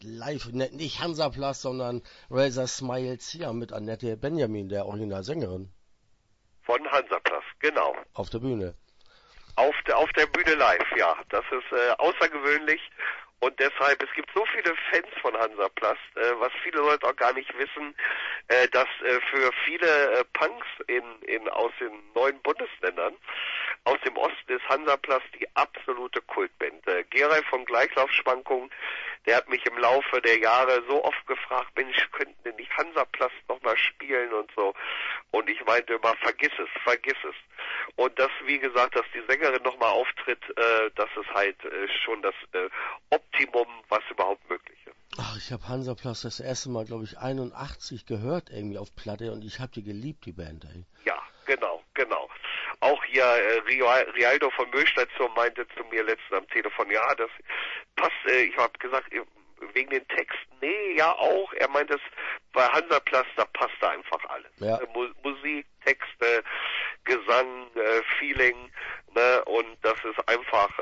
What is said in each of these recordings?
live, nicht Hansaplast, sondern Razor Smiles, ja, mit Annette Benjamin, der Originalsängerin. Von Hansaplast, genau. Auf der Bühne. Auf der Bühne live, ja. Das ist außergewöhnlich und deshalb, es gibt so viele Fans von Hansaplast, was viele Leute auch gar nicht wissen, dass für viele Punks aus den neuen Bundesländern aus dem Osten ist Hansaplast die absolute Kultband. Geray von Gleichlaufschwankungen, der hat mich im Laufe der Jahre so oft gefragt, Mensch, könnten denn nicht Hansaplast nochmal spielen und so. Und ich meinte immer, vergiss es. Und das, wie gesagt, dass die Sängerin nochmal auftritt, das ist halt schon das Optimum, was überhaupt möglich ist. Ach, ich habe Hansaplast das erste Mal, glaube ich, 81 gehört irgendwie auf Platte und ich habe die geliebt, die Band, ey. Ja, genau. Auch hier Rialdo von Müllstation meinte zu mir letztens am Telefon, ja, das passt, ich habe gesagt, wegen den Texten, nee, ja auch, er meint es, bei Hansaplast, da passt da einfach alles. Ja. Musik, Texte, Gesang, Feeling, ne, und das ist einfach,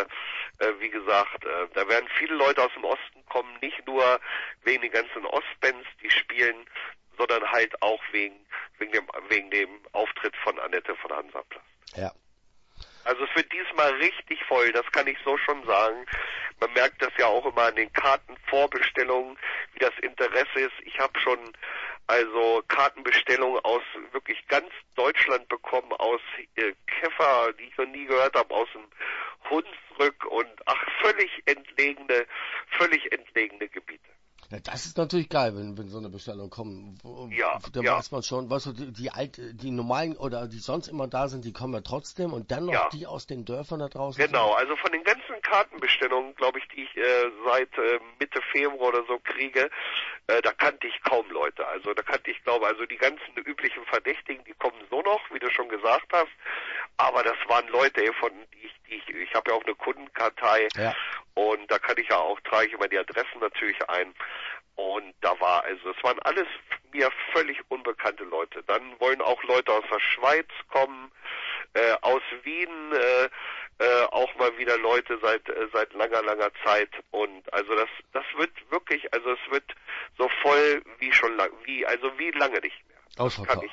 wie gesagt, da werden viele Leute aus dem Osten kommen, nicht nur wegen den ganzen Ostbands, die spielen, sondern halt auch wegen dem Auftritt von Annette von Hansaplast. Ja. Also es wird diesmal richtig voll, das kann ich so schon sagen. Man merkt das ja auch immer an den Kartenvorbestellungen, wie das Interesse ist. Ich habe schon also Kartenbestellungen aus wirklich ganz Deutschland bekommen, aus Käfer, die ich noch nie gehört habe, aus dem Hunsrück und völlig entlegene Gebiete. Ja, das ist natürlich geil, wenn so eine Bestellung kommt. Da weiß man schon, weißt du, die normalen oder die sonst immer da sind, die kommen ja trotzdem und dann noch die aus den Dörfern da draußen. Genau, also von den ganzen Kartenbestellungen, glaube ich, die ich seit Mitte Februar oder so kriege, da kannte ich kaum Leute. Also da kannte ich, also die ganzen üblichen Verdächtigen, die kommen so noch, wie du schon gesagt hast. Aber das waren Leute, ich habe ja auch eine Kundenkartei und da kann ich ja auch, trage ich immer die Adressen natürlich ein. Und es waren alles mir völlig unbekannte Leute. Dann wollen auch Leute aus der Schweiz kommen, aus Wien, auch mal wieder Leute seit langer Zeit. Und also das wird wirklich, also es wird so voll wie lange nicht mehr. Ausverkauft.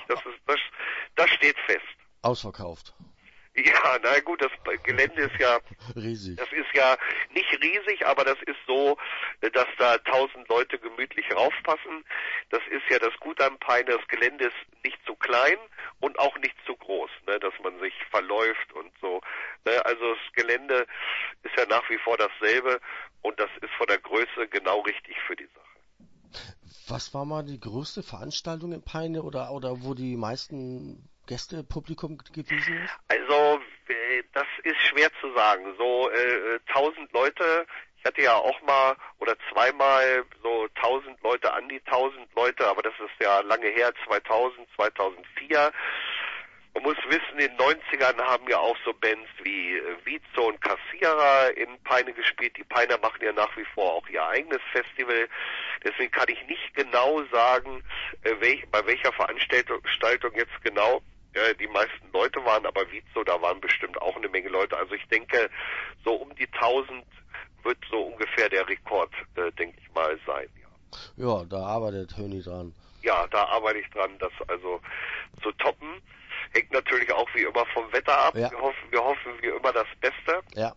Das steht fest. Ausverkauft. Ja, na gut, das Gelände ist ja riesig. Das ist ja nicht riesig, aber das ist so, dass da 1000 Leute gemütlich raufpassen. Das ist ja das Gute am Peine. Das Gelände ist nicht zu klein und auch nicht zu groß, ne, dass man sich verläuft und so. Ne, also das Gelände ist ja nach wie vor dasselbe und das ist von der Größe genau richtig für die Sache. Was war mal die größte Veranstaltung in Peine oder wo die meisten Gästepublikum gewesen ist? Also, das ist schwer zu sagen. So 1000 Leute, ich hatte ja auch mal oder zweimal so 1000 Leute, an die 1000 Leute, aber das ist ja lange her, 2000, 2004. Man muss wissen, in den 90ern haben ja auch so Bands wie Vizo und Kassierer in Peine gespielt. Die Peiner machen ja nach wie vor auch ihr eigenes Festival. Deswegen kann ich nicht genau sagen, bei welcher Veranstaltung jetzt genau die meisten Leute waren, aber Vizo, da waren bestimmt auch eine Menge Leute. Also ich denke, so um die 1000 wird so ungefähr der Rekord, denke ich mal, sein. Ja, da arbeitet Höni dran. Ja, da arbeite ich dran, das also zu toppen. Hängt natürlich auch wie immer vom Wetter ab. Ja. Wir hoffen wie immer das Beste. Ja.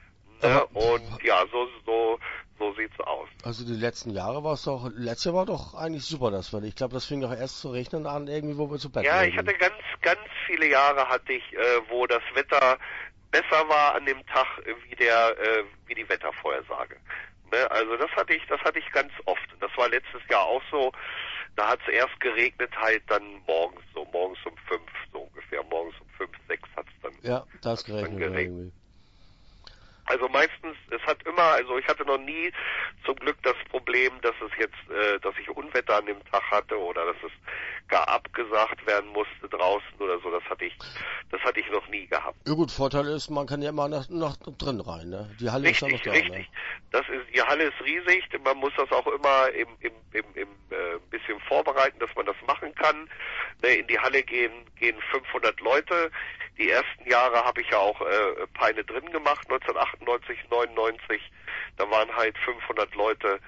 Und ja, so sieht's aus. Also die letzten Jahre letztes Jahr war doch eigentlich super, das Wetter. Ich glaube, das fing doch erst zu regnen an, irgendwie, wo wir zu Bett Ja, ich hatte ganz viele Jahre wo das Wetter besser war an dem Tag wie die Wettervorhersage. Ne? Also das hatte ich ganz oft. Und das war letztes Jahr auch so. Da hat es erst geregnet, halt dann morgens um 5, so ungefähr. Morgens um 5, 6 hat es dann. Ja, das geregnet irgendwie. Also meistens, ich hatte noch nie zum Glück das Problem, dass ich Unwetter an dem Tag hatte oder dass es gar abgesagt werden musste draußen oder so. Das hatte ich noch nie gehabt. Ja gut, Vorteil ist, man kann ja immer nach drin rein, ne? Die Halle ist ja noch da. Richtig. Ne? Die Halle ist riesig. Man muss das auch immer im bisschen vorbereiten, dass man das machen kann. Ne, in die Halle gehen 500 Leute. Die ersten Jahre habe ich ja auch Peine drin gemacht, 1998, 99. Da waren halt 500 Leute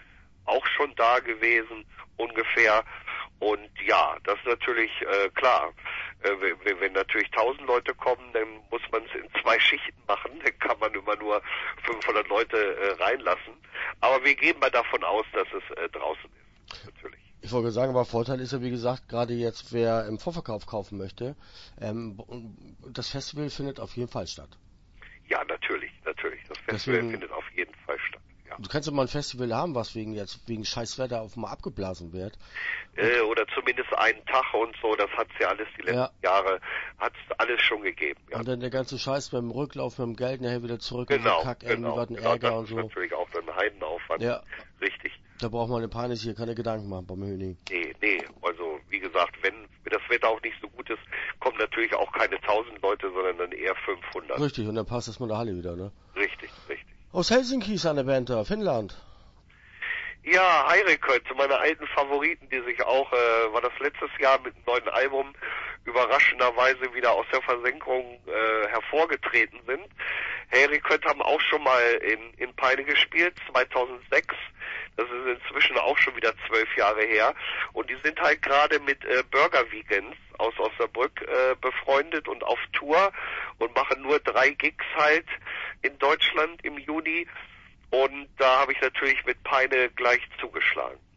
auch schon da gewesen, ungefähr. Und ja, das ist natürlich klar. Wenn natürlich 1000 Leute kommen, dann muss man es in 2 Schichten machen. Dann kann man immer nur 500 Leute reinlassen. Aber wir gehen mal davon aus, dass es draußen ist. Natürlich. Ich wollte sagen, aber Vorteil ist ja, wie gesagt, gerade jetzt, wer im Vorverkauf kaufen möchte, das Festival findet auf jeden Fall statt. Ja, natürlich. Das Festival findet auf jeden Fall statt. Ja. Du kannst doch mal ein Festival haben, was wegen scheiß Wetter auf mal abgeblasen wird. Oder zumindest einen Tag und so, das hat's ja alles die letzten Jahre, hat's alles schon gegeben. Ja. Und dann der ganze Scheiß beim Rücklauf mit dem Geld nachher wieder zurück genau, und Kack, irgendwie was ein Ärger das und so. Das ist natürlich auch dann Heidenaufwand. Ja. Richtig. Da braucht man den Panis hier keine Gedanken machen beim Höning. Nee, also wie gesagt, wenn das Wetter auch nicht so gut ist, kommen natürlich auch keine 1000 Leute, sondern dann eher 500. Richtig, und dann passt das mit der Halle wieder, ne? Richtig. Aus Helsinki ist eine Band da, Finnland. Ja, Heirikön, meine alten Favoriten, die sich auch, war das letztes Jahr mit einem neuen Album überraschenderweise wieder aus der Versenkung hervorgetreten sind. Heirikön haben auch schon mal in Peine gespielt, 2006. Das ist inzwischen auch schon wieder 12 Jahre her. Und die sind halt gerade mit Burger Vegans aus Osnabrück befreundet und auf Tour und machen nur 3 Gigs halt in Deutschland im Juni. Und da habe ich natürlich mit Peine gleich zugeschlagen.